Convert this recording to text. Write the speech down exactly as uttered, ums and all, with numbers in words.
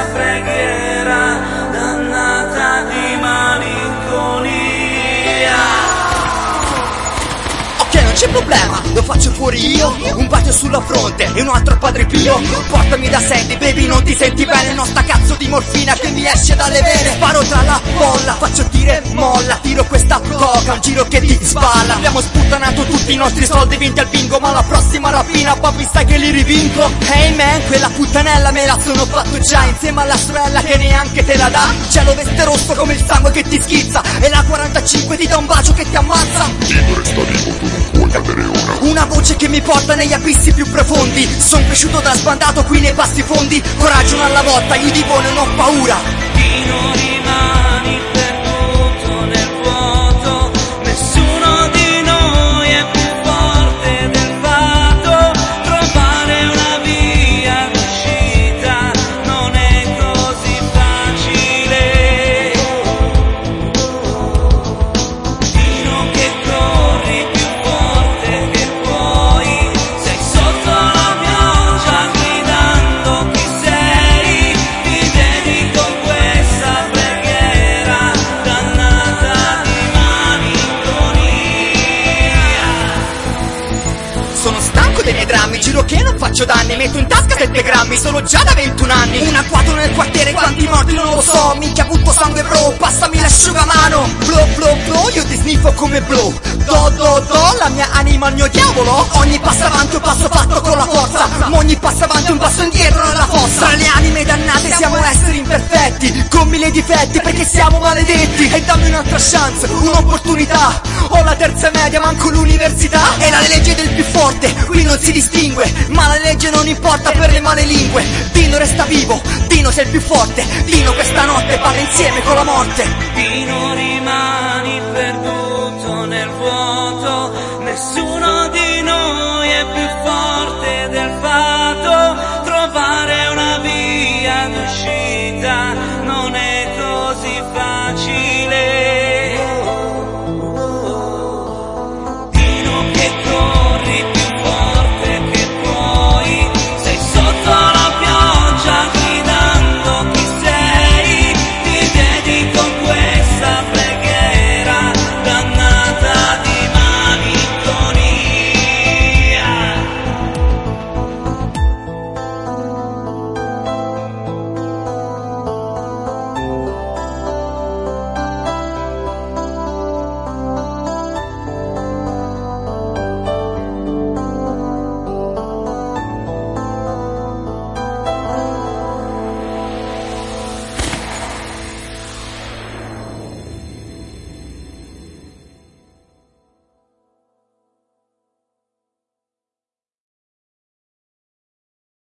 preghiera dannata di malinconia. Ok, non c'è problema, lo faccio fuori io. Un bacio sulla fronte e un altro Padre Pio. Portami da Sandy, baby, non ti senti bene? No, sta cazzo di morfina che mi esce dalle vene. Sparo tra la bolla, faccio dire molla. Tiro questa coca, un giro che ti sballa. Abbiamo sputtanato tutti i nostri soldi vinti al bingo, ma la prossima rapina, papi, sai che li rivinco. Hey man, quella puttanella me la sono fatto già, insieme alla sorella che neanche te la dà. Cielo veste rosso come il sangue che ti schizza, e la quarantacinque ti dà un bacio che ti ammazza. Tino resta vivo, tu non puoi cadere ora. Una voce che mi porta negli abissi più profondi. Son cresciuto da sbandato qui nei bassi fondi. Coraggio una alla volta, io di voi non ho paura. Tino, rimani perduto nel vuoto. Nessuno di noi è più forte del fatto. Trovare una via d'uscita non è così facile. Tino, che corri più forte che puoi. Sei sotto la pioggia gridando chi sei. Ti dedico questa preghiera dannata di malinconia. Sono stanco dei miei drammi, giro che non faccio danni. Metto in tasca sette grammi, sono già da ventuno anni. Un agguato nel quartiere, quanti morti non lo so. Minchia butto sangue bro, passami l'asciugamano. Blow blow blow, io ti sniffo come blow. Do do do, la mia anima al mio diavolo. Ogni passo avanti un passo fatto con la forza, ma ogni passo avanti un passo indietro nella fossa. Tra le anime dannate siamo esseri imperfetti, con mille difetti perché siamo maledetti. E dammi un'altra chance, un'opportunità. Ho la terza media, manco l'università. È la legge del più forte, qui non si distingue, ma la legge non importa per le male lingue. Dino resta vivo, Dino sei il più forte. Dino questa notte balla insieme con la morte. Tino, rimani